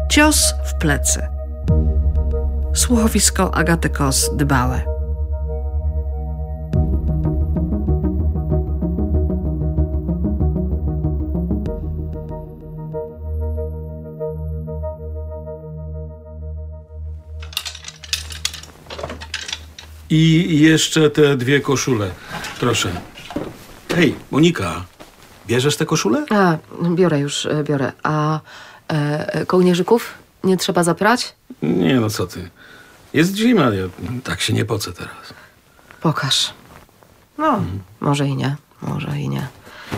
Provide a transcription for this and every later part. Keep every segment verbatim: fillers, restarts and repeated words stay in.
Cios w plecy. Słuchowisko Agaty Kos-Dybałe. I jeszcze te dwie koszule. Proszę. Hej, Monika, bierzesz te koszule? A, biorę już, biorę. A e, kołnierzyków nie trzeba zaprać? Nie, no co ty. Jest zima, ja tak się nie pocę teraz. Pokaż. No, hmm. może i nie, może i nie.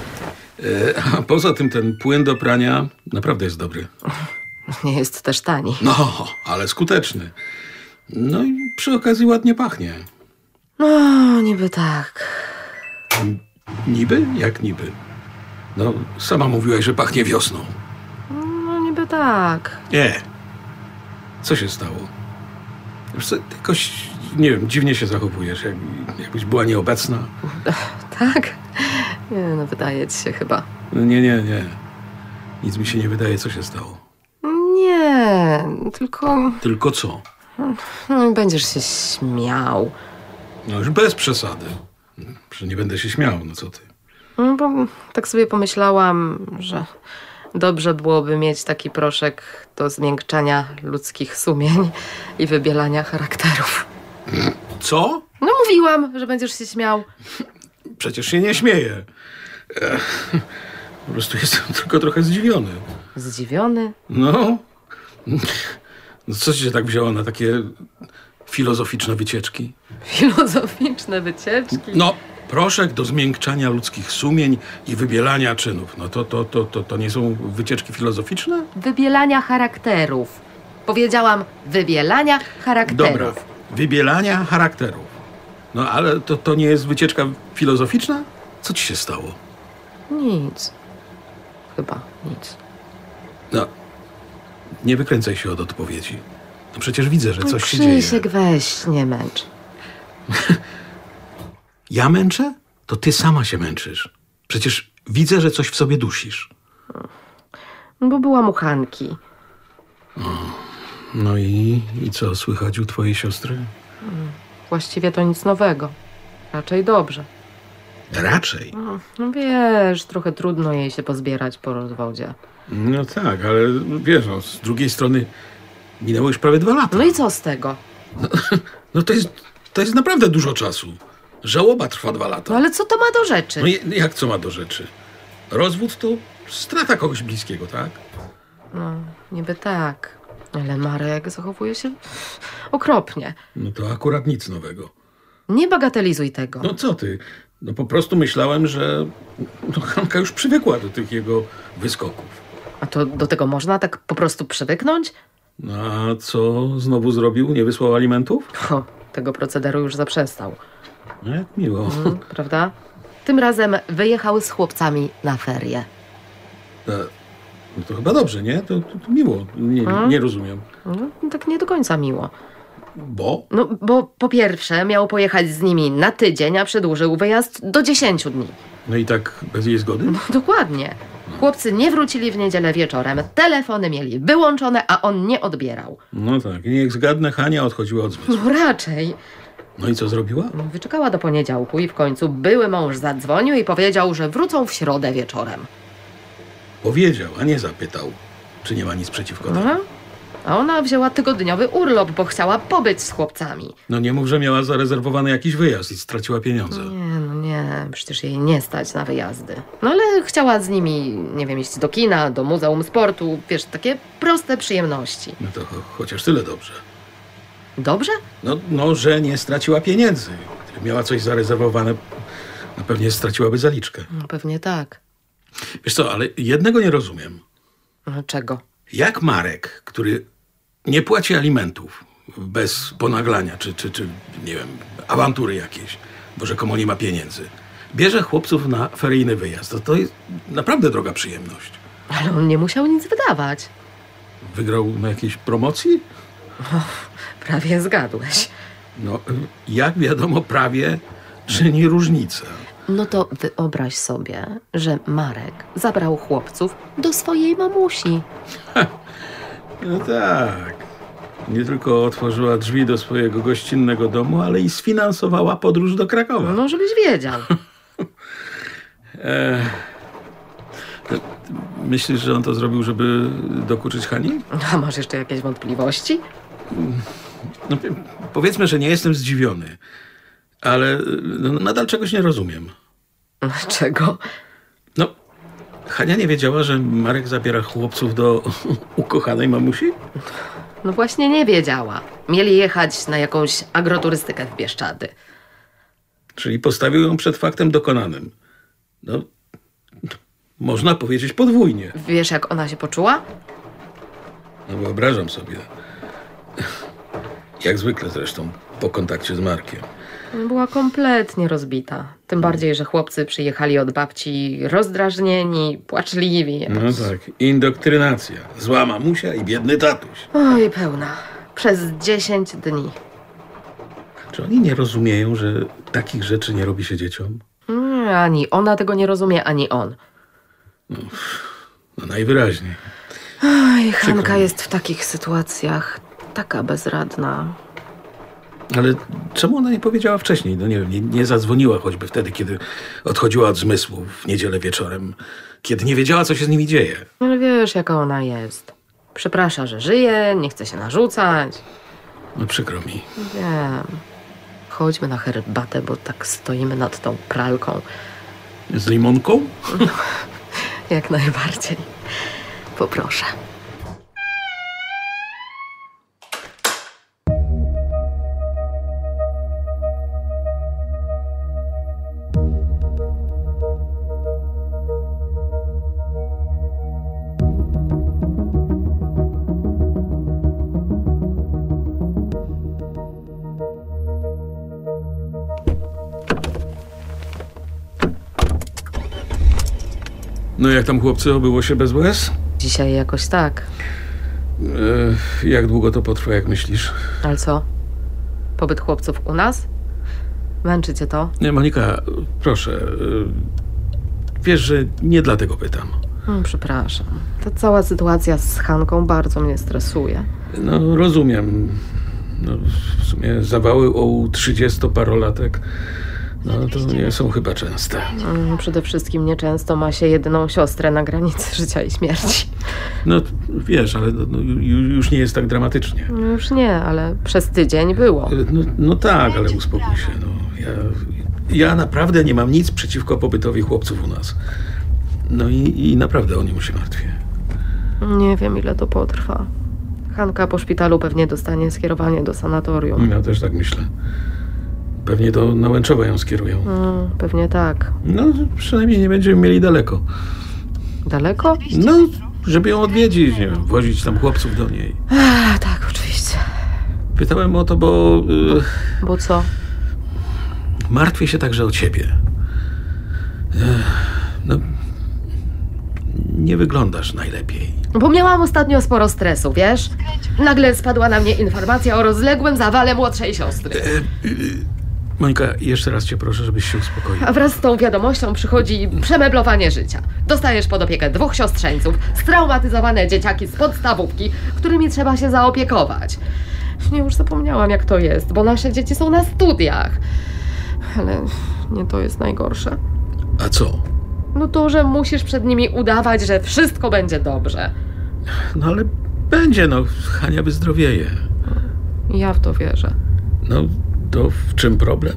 E, a poza tym ten płyn do prania naprawdę jest dobry. Nie jest też tani. No, ale skuteczny. No i przy okazji ładnie pachnie. No, niby tak. Niby? Jak niby? No, sama mówiłaś, że pachnie wiosną. No, niby tak. Nie. Co się stało? Wiesz co, jakoś, nie wiem, dziwnie się zachowujesz, jak, jakbyś była nieobecna. Tak? Nie, no wydaje ci się chyba. No nie, nie, nie. Nic mi się nie wydaje, co się stało. Nie, tylko... Tylko co? No, będziesz się śmiał. No już bez przesady. Że nie będę się śmiał, no co ty? No, bo tak sobie pomyślałam, że dobrze byłoby mieć taki proszek do zmiękczania ludzkich sumień i wybielania charakterów. Co? No mówiłam, że będziesz się śmiał. Przecież się nie śmieję. Ech, po prostu jestem tylko trochę zdziwiony. Zdziwiony? No. No co ci się tak wzięło na takie filozoficzne wycieczki? Filozoficzne wycieczki? No, proszek do zmiękczania ludzkich sumień i wybielania czynów. No to, to, to, to, to nie są wycieczki filozoficzne? Wybielania charakterów. Powiedziałam wybielania charakterów. Dobra, wybielania charakterów. No ale to, to nie jest wycieczka filozoficzna? Co ci się stało? Nic. Chyba nic. No, nie wykręcaj się od odpowiedzi. No przecież widzę, że coś no, się dzieje. Krzysiek, weź, nie męcz. Ja męczę? To ty sama się męczysz. Przecież widzę, że coś w sobie dusisz. No bo byłam u Hanki. O, no i, i co słychać u twojej siostry? Właściwie to nic nowego. Raczej dobrze. Raczej? No, no wiesz, trochę trudno jej się pozbierać po rozwodzie. No tak, ale wiesz, no, z drugiej strony minęło już prawie dwa lata. No i co z tego? No, no to, jest, to jest naprawdę dużo czasu. Żałoba trwa dwa lata. No ale co to ma do rzeczy? No i jak co ma do rzeczy? Rozwód to strata kogoś bliskiego, tak? No, niby tak. Ale Marek zachowuje się okropnie. No to akurat nic nowego. Nie bagatelizuj tego. No co ty? No po prostu myślałem, że no, Hanka już przywykła do tych jego wyskoków. A to do tego można tak po prostu przywyknąć? No a co znowu zrobił? Nie wysłał alimentów? O, tego procederu już zaprzestał. No jak miło. Mm, prawda? Tym razem wyjechały z chłopcami na ferie. No, no to chyba dobrze, nie? To, to, to miło. Nie, Hmm? nie rozumiem. No, tak nie do końca miło. Bo? No, bo po pierwsze miał pojechać z nimi na tydzień, a przedłużył wyjazd do dziesięciu dni. No i tak bez jej zgody? No, dokładnie. Chłopcy nie wrócili w niedzielę wieczorem. Telefony mieli wyłączone, a on nie odbierał. No tak. I niech zgadnę, Hania odchodziła od zmysłu. No raczej. No i co zrobiła? No, wyczekała do poniedziałku i w końcu były mąż zadzwonił i powiedział, że wrócą w środę wieczorem. Powiedział, a nie zapytał, czy nie ma nic przeciwko temu. Aha. A ona wzięła tygodniowy urlop, bo chciała pobyć z chłopcami. No nie mów, że miała zarezerwowany jakiś wyjazd i straciła pieniądze. Nie, no nie, przecież jej nie stać na wyjazdy. No ale chciała z nimi, nie wiem, iść do kina, do muzeum sportu, wiesz, takie proste przyjemności. No to cho- chociaż tyle dobrze. Dobrze? No, no, że nie straciła pieniędzy. Gdyby miała coś zarezerwowane, no pewnie straciłaby zaliczkę. No pewnie tak. Wiesz co, ale jednego nie rozumiem. No czego? Jak Marek, który nie płaci alimentów bez ponaglania, czy, czy, czy nie wiem, awantury jakieś, bo rzekomo nie ma pieniędzy, bierze chłopców na feryjny wyjazd, to, to jest naprawdę droga przyjemność. Ale on nie musiał nic wydawać. Wygrał na jakiejś promocji? Prawie zgadłeś. No, jak wiadomo, prawie czyni różnicę. No to wyobraź sobie, że Marek zabrał chłopców do swojej mamusi. No tak. Nie tylko otworzyła drzwi do swojego gościnnego domu, ale i sfinansowała podróż do Krakowa. No, żebyś wiedział. E, myślisz, że on to zrobił, żeby dokuczyć Hani? A masz jeszcze jakieś wątpliwości? No, powiedzmy, że nie jestem zdziwiony, ale no, nadal czegoś nie rozumiem. Czego? No, Hania nie wiedziała, że Marek zabiera chłopców do ukochanej mamusi? No właśnie nie wiedziała. Mieli jechać na jakąś agroturystykę w Bieszczady. Czyli postawił ją przed faktem dokonanym. No, można powiedzieć podwójnie. Wiesz, jak ona się poczuła? No wyobrażam sobie. Jak zwykle zresztą, po kontakcie z Markiem. Była kompletnie rozbita. Tym bardziej, że chłopcy przyjechali od babci rozdrażnieni, płaczliwi. No tak, indoktrynacja. Zła mamusia i biedny tatuś. Oj, pełna. Przez dziesięć dni. Czy oni nie rozumieją, że takich rzeczy nie robi się dzieciom? Nie, ani ona tego nie rozumie, ani on. No najwyraźniej. Oj, Hanka Przykro mi. jest w takich sytuacjach taka bezradna. Ale czemu ona nie powiedziała wcześniej? No nie wiem, nie, nie zadzwoniła choćby wtedy, kiedy odchodziła od zmysłu w niedzielę wieczorem. Kiedy nie wiedziała, co się z nimi dzieje. Ale wiesz, jaka ona jest. Przeprasza, że żyje, nie chce się narzucać. No przykro mi. Wiem. Chodźmy na herbatę, bo tak stoimy nad tą pralką. Z limonką? Jak najbardziej. Poproszę. No jak tam, chłopcy, obyło się bez łez? Dzisiaj jakoś tak. E, jak długo to potrwa, jak myślisz? Ale co? Pobyt chłopców u nas? Męczy cię to? Nie, Monika, proszę. E, wiesz, że nie dlatego pytam. Hmm, przepraszam. Ta cała sytuacja z Hanką bardzo mnie stresuje. No, rozumiem. No, w sumie zawały u trzydziestoparolatek, no to nie są chyba częste. Hmm, przede wszystkim nieczęsto ma się jedyną siostrę na granicy życia i śmierci. No, wiesz, ale no, ju- już nie jest tak dramatycznie. No już nie, ale przez tydzień było. No, no tak, ale uspokój się. No. Ja, ja naprawdę nie mam nic przeciwko pobytowi chłopców u nas. No i, i naprawdę o nią się martwię. Nie wiem, ile to potrwa. Hanka po szpitalu pewnie dostanie skierowanie do sanatorium. Ja też tak myślę. Pewnie do Nałęczowa ją skierują. Mm, pewnie tak. No, przynajmniej nie będziemy mieli daleko. Daleko? No, żeby ją odwiedzić, nie wiem, wozić tam chłopców do niej. A, tak, oczywiście. Pytałem o to, bo y, Bo co? martwię się także o ciebie. Ech, no, nie wyglądasz najlepiej. Bo miałam ostatnio sporo stresu, wiesz? Nagle spadła na mnie informacja o rozległym zawale młodszej siostry. Monika, jeszcze raz cię proszę, żebyś się uspokoiła. A wraz z tą wiadomością przychodzi przemeblowanie życia. Dostajesz pod opiekę dwóch siostrzeńców, straumatyzowane dzieciaki z podstawówki, którymi trzeba się zaopiekować. Nie, już zapomniałam, jak to jest, bo nasze dzieci są na studiach. Ale nie to jest najgorsze. A co? No to, że musisz przed nimi udawać, że wszystko będzie dobrze. No ale będzie, no. Hania wyzdrowieje. Ja w to wierzę. No, to w czym problem?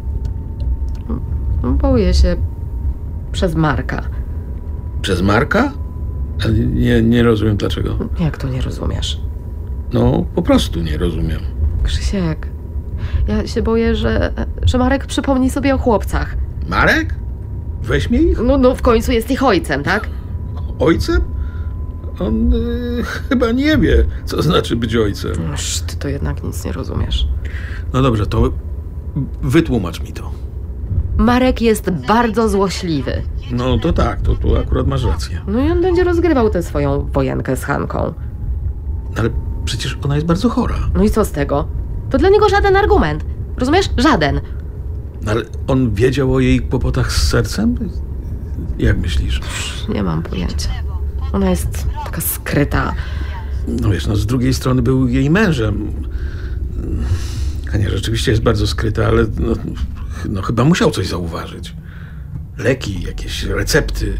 Boję się przez Marka. Przez Marka? Ale nie, nie rozumiem dlaczego. Jak to nie rozumiesz? No, po prostu nie rozumiem. Krzysiek, ja się boję, że, że Marek przypomni sobie o chłopcach. Marek? Weźmie ich? No, no w końcu jest ich ojcem, tak? Ojcem? On y, chyba nie wie, co znaczy być ojcem. Noż, ty to jednak nic nie rozumiesz. No dobrze, to wytłumacz mi to. Marek jest bardzo złośliwy. No to tak, to tu akurat masz rację. No i on będzie rozgrywał tę swoją wojenkę z Hanką. Ale przecież ona jest bardzo chora. No i co z tego? To dla niego żaden argument. Rozumiesz? Żaden. No ale on wiedział o jej kłopotach z sercem? Jak myślisz? Nie mam pojęcia. Ona jest taka skryta. No wiesz, no z drugiej strony był jej mężem. Hania rzeczywiście jest bardzo skryta, ale no, no chyba musiał coś zauważyć. Leki, jakieś recepty.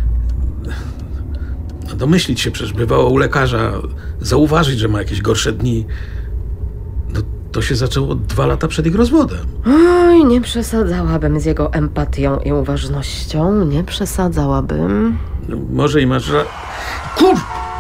No domyślić się, przecież bywało u lekarza, zauważyć, że ma jakieś gorsze dni. No to się zaczęło dwa lata przed ich rozwodem. Oj, nie przesadzałabym z jego empatią i uważnością. Nie przesadzałabym. No, może i masz ra... Kur...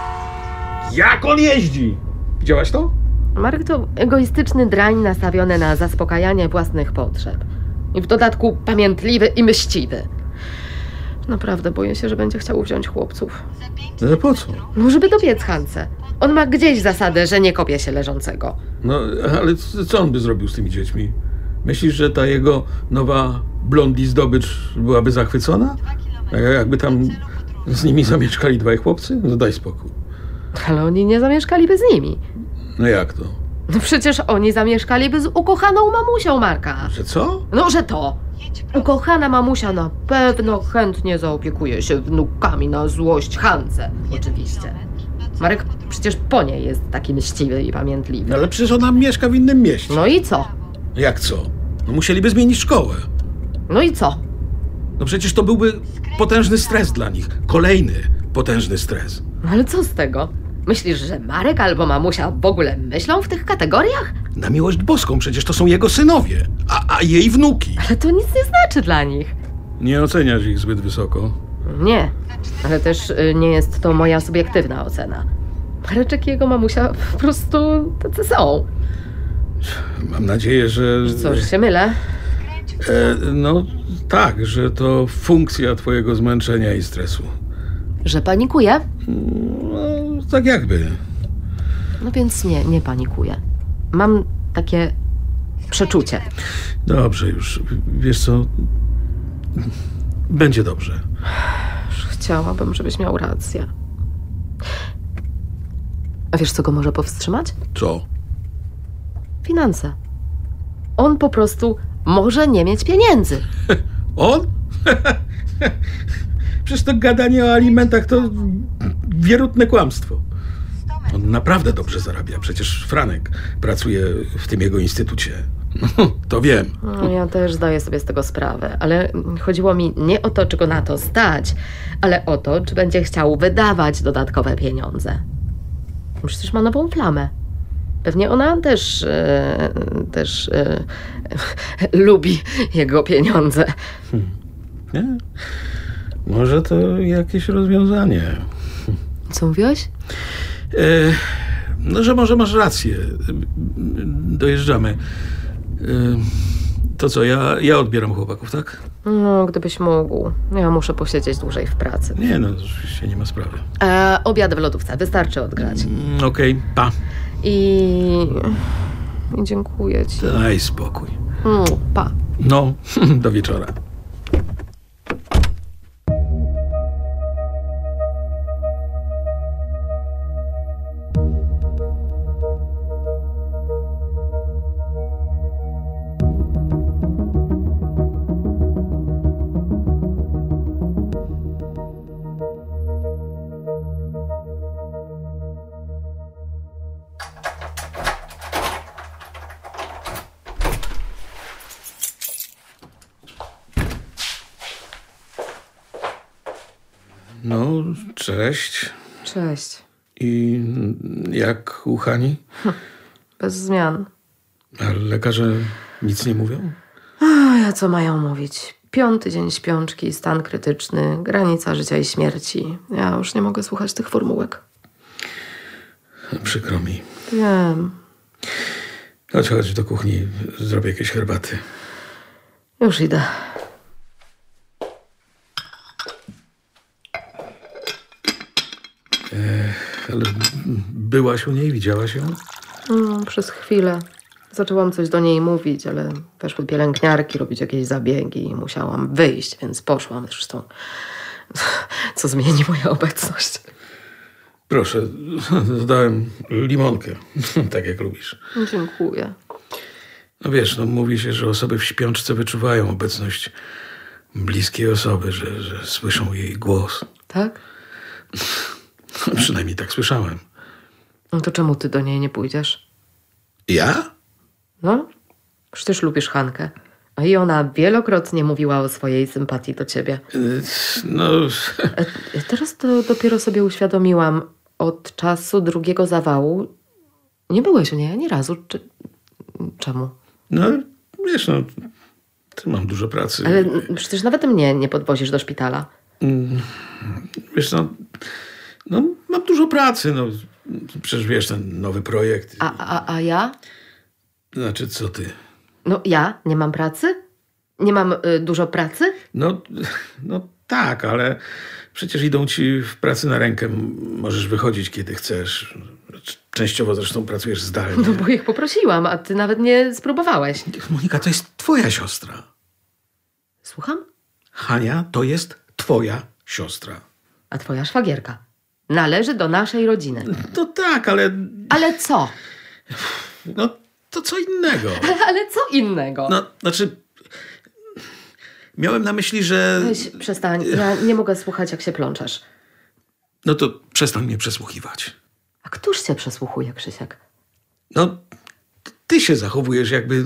Jak on jeździ? Widziałaś to? Marek to egoistyczny drań nastawiony na zaspokajanie własnych potrzeb. I w dodatku pamiętliwy i mściwy. Naprawdę boję się, że będzie chciał wziąć chłopców. No po co? No, żeby dobiec Hance. On ma gdzieś zasadę, że nie kopie się leżącego. No, ale co on by zrobił z tymi dziećmi? Myślisz, że ta jego nowa blondi zdobycz byłaby zachwycona? A jakby tam z nimi zamieszkali dwaj chłopcy? No daj spokój. Ale oni nie zamieszkaliby z nimi. No jak to? No przecież oni zamieszkaliby z ukochaną mamusią Marka. Że co? No, że to. Ukochana mamusia na pewno chętnie zaopiekuje się wnukami na złość Hance. Oczywiście. Marek przecież po niej jest taki mściwy i pamiętliwy. No ale przecież ona mieszka w innym mieście. No i co? Jak co? No musieliby zmienić szkołę. No i co? No przecież to byłby potężny stres dla nich. Kolejny potężny stres. No ale co z tego? Myślisz, że Marek albo mamusia w ogóle myślą w tych kategoriach? Na miłość boską, przecież to są jego synowie, a, a jej wnuki. Ale to nic nie znaczy dla nich. Nie oceniasz ich zbyt wysoko. Nie, ale też y, nie jest to moja subiektywna ocena. Mareczek i jego mamusia po prostu tacy są. Mam nadzieję, że... Co, że się mylę? E, no tak, że to funkcja twojego zmęczenia i stresu. Że panikuję? No, tak jakby. No więc nie, nie panikuję. Mam takie przeczucie. Dobrze już. Wiesz co? Będzie dobrze. Chciałabym, żebyś miał rację. A wiesz, co go może powstrzymać? Co? Finanse. On po prostu może nie mieć pieniędzy. On? Przecież to gadanie o alimentach to wierutne kłamstwo. On naprawdę dobrze zarabia. Przecież Franek pracuje w tym jego instytucie. No, to wiem. No, ja też zdaję sobie z tego sprawę, ale chodziło mi nie o to, czy go na to stać, ale o to, czy będzie chciał wydawać dodatkowe pieniądze. Przecież ma nową flamę. Pewnie ona też, e, też e, lubi jego pieniądze. Hmm. Nie? Może to jakieś rozwiązanie. Co mówiłeś? E, no, że może masz rację. Dojeżdżamy. E, to co, ja, ja odbieram chłopaków, tak? No, gdybyś mógł. Ja muszę posiedzieć dłużej w pracy. Nie, no oczywiście nie ma sprawy. E, obiad w lodówce, wystarczy odgrać. Mm, Okej, okay, pa. I... I dziękuję ci. Daj spokój. Mm, pa. No, do wieczora. No, cześć. Cześć. I jak u Hani? Bez zmian. A lekarze nic nie mówią? A ja co mają mówić? Piąty dzień śpiączki, stan krytyczny, granica życia i śmierci. Ja już nie mogę słuchać tych formułek. Przykro mi. Wiem. Chodź, chodź do kuchni, zrobię jakieś herbaty. Już idę. Ale byłaś u niej, widziałaś ją? Mm, przez chwilę. Zaczęłam coś do niej mówić, ale weszły pielęgniarki robić jakieś zabiegi i musiałam wyjść, więc poszłam. Zresztą, co zmieni moja obecność? Proszę, dodałem limonkę, tak jak lubisz. Dziękuję. No wiesz, no mówi się, że osoby w śpiączce wyczuwają obecność bliskiej osoby, że, że słyszą jej głos. Tak? Przynajmniej tak słyszałem. No to czemu ty do niej nie pójdziesz? Ja? No, przecież lubisz Hankę. A i ona wielokrotnie mówiła o swojej sympatii do ciebie. Y, No, E, Teraz to dopiero sobie uświadomiłam. Od czasu drugiego zawału nie byłeś u niej ani razu. Czy... Czemu? no wiesz, no, ty mam dużo pracy. Ale przecież nawet mnie nie podwozisz do szpitala. Wiesz, no, no mam dużo pracy, no. Przecież wiesz, ten nowy projekt. A, a, a ja? Znaczy, co ty? No ja nie mam pracy? Nie mam y, dużo pracy? No, no tak, ale przecież idą ci w pracy na rękę. Możesz wychodzić, kiedy chcesz. Częściowo zresztą pracujesz zdalnie. No bo ich poprosiłam, a ty nawet nie spróbowałeś. Monika, to jest twoja siostra. Słucham? Hania to jest twoja siostra. A twoja szwagierka należy do naszej rodziny. No tak, ale Ale co? no to co innego. Ale co innego? No, znaczy miałem na myśli, że Weź, przestań. Ja nie mogę słuchać, jak się plączesz. no to przestań mnie przesłuchiwać. A któż cię przesłuchuje, Krzysiek? No, ty się zachowujesz jakby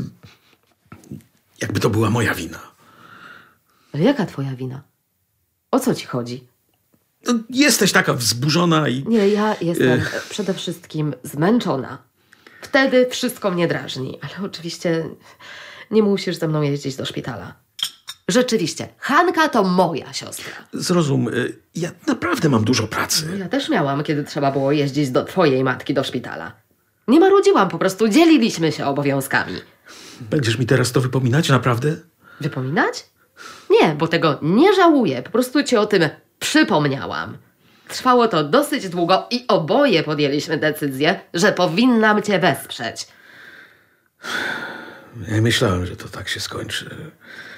jakby to była moja wina. Ale jaka twoja wina? O co ci chodzi? No, jesteś taka wzburzona i Nie, ja jestem Ech. przede wszystkim zmęczona. Wtedy wszystko mnie drażni. Ale oczywiście nie musisz ze mną jeździć do szpitala. Rzeczywiście, Hanka to moja siostra. zrozum, y, ja naprawdę mam dużo pracy. Ja też miałam, kiedy trzeba było jeździć do twojej matki do szpitala. Nie marudziłam, po prostu dzieliliśmy się obowiązkami. Będziesz mi teraz to wypominać, naprawdę? Wypominać? Nie, bo tego nie żałuję. Po prostu ci o tym przypomniałam. Trwało to dosyć długo i oboje podjęliśmy decyzję, że powinnam cię wesprzeć. Ja myślałem, że to tak się skończy.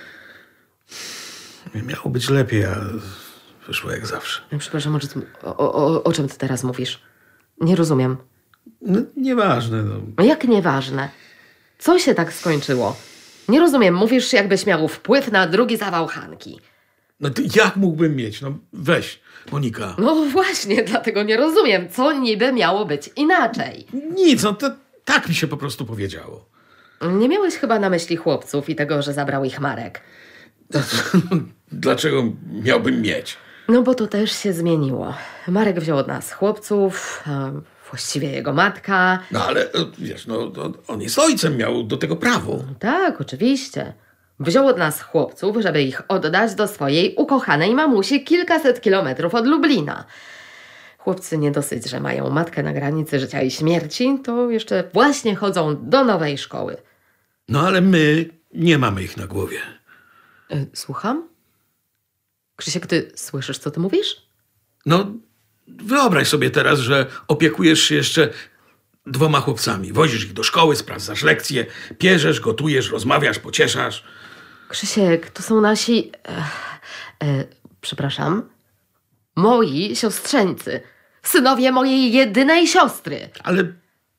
Miało być lepiej, a wyszło jak zawsze. Przepraszam, o, czym- o, o, o czym ty teraz mówisz? Nie rozumiem. No, nieważne, no. No jak nieważne. Co się tak skończyło? Nie rozumiem, mówisz, jakbyś miał wpływ na drugi zawał Hanki. No to jak mógłbym mieć? No weź, Monika. No właśnie, dlatego nie rozumiem, co niby miało być inaczej. Nic, no to tak mi się po prostu powiedziało. Nie miałeś chyba na myśli chłopców i tego, że zabrał ich Marek. Dlaczego miałbym mieć? No bo to też się zmieniło. Marek wziął od nas chłopców, a właściwie jego matka. No ale e, wiesz, no to on jest ojcem, miał do tego prawo. Tak, oczywiście. Wziął od nas chłopców, żeby ich oddać do swojej ukochanej mamusi kilkaset kilometrów od Lublina. Chłopcy nie dosyć, że mają matkę na granicy życia i śmierci, to jeszcze właśnie chodzą do nowej szkoły. No ale my nie mamy ich na głowie. E, słucham? Krzysiek, ty słyszysz, co ty mówisz? No wyobraź sobie teraz, że opiekujesz się jeszcze dwoma chłopcami. Wozisz ich do szkoły, sprawdzasz lekcje, pierzesz, gotujesz, rozmawiasz, pocieszasz. Krzysiek, to są nasi... E, e, przepraszam. Moi siostrzeńcy. Synowie mojej jedynej siostry. Ale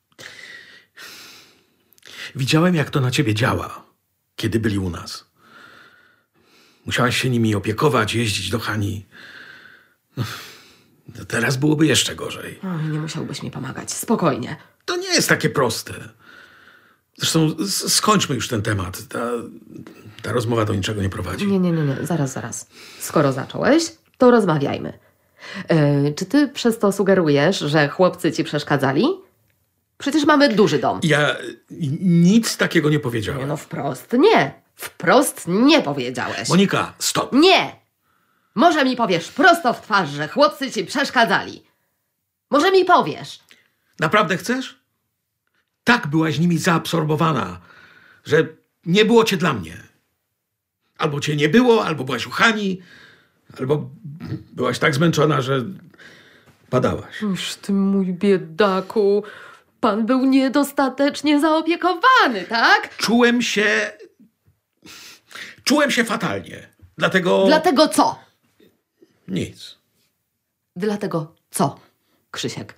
widziałem, jak to na ciebie działa, kiedy byli u nas. Musiałaś się nimi opiekować, jeździć do Hani. No, teraz byłoby jeszcze gorzej. O, nie musiałbyś mi pomagać. Spokojnie. To nie jest takie proste. Zresztą s- skończmy już ten temat. Ta, ta rozmowa do niczego nie prowadzi. Nie, nie, nie, nie. Zaraz, zaraz. Skoro zacząłeś, to rozmawiajmy. E, czy ty przez to sugerujesz, że chłopcy ci przeszkadzali? Przecież mamy duży dom. Ja nic takiego nie Nie, powiedziałem. no wprost nie. Wprost nie powiedziałeś. Monika, stop. Nie! Może mi powiesz prosto w twarz, że chłopcy ci przeszkadzali. Może mi powiesz. Naprawdę chcesz? Tak byłaś nimi zaabsorbowana, że nie było cię dla mnie. Albo cię nie było, albo byłaś u Hani, albo byłaś tak zmęczona, że padałaś. Już ty mój biedaku. Pan był niedostatecznie zaopiekowany, tak? Czułem się... Czułem się fatalnie. Dlatego... Dlatego co? Nic. Dlatego co, Krzysiek?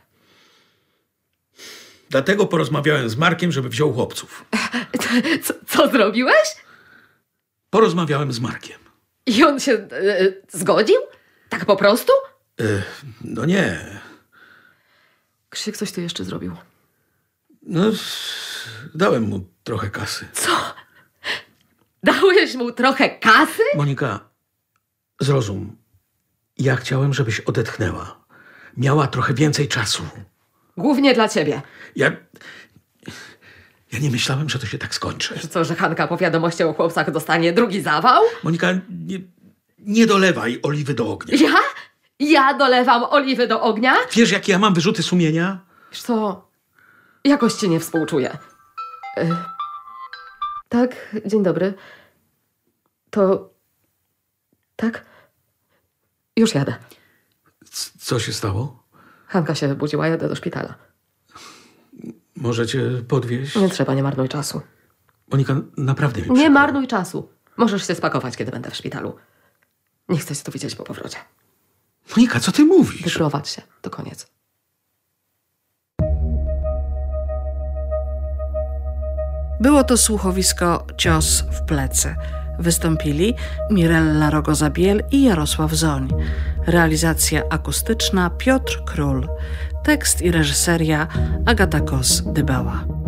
Dlatego porozmawiałem z Markiem, żeby wziął chłopców. Co, co zrobiłeś? Porozmawiałem z Markiem. I on się e, zgodził? Tak po prostu? E, no nie. Krzyk coś tu jeszcze zrobił. No, dałem mu trochę kasy. Co? Dałeś mu trochę kasy? Monika, zrozum. Ja chciałem, żebyś odetchnęła. Miała trochę więcej czasu. Głównie dla ciebie. Ja... Ja nie myślałem, że to się tak skończy. Że co, że Hanka po wiadomości o chłopcach dostanie drugi zawał? Monika, nie, nie dolewaj oliwy do ognia. Ja? Ja dolewam oliwy do ognia? Wiesz, jakie ja mam wyrzuty sumienia? Wiesz co, jakoś ci nie współczuję. Y tak, dzień dobry. To... Tak? Już jadę. C- co się stało? Hanka się wybudziła, jadę do szpitala. Może cię podwieźć? Nie trzeba, nie marnuj czasu. Monika, naprawdę mi Nie przykro. marnuj czasu. Możesz się spakować, kiedy będę w szpitalu. Nie chcę cię tu widzieć po powrocie. Monika, co ty mówisz? Wyprowadź się, to koniec. Było to słuchowisko Cios w plecy. Wystąpili Mirella Rogozabiel i Jarosław Zoń. Realizacja akustyczna Piotr Król. Tekst i reżyseria Agata Kos-Dybała.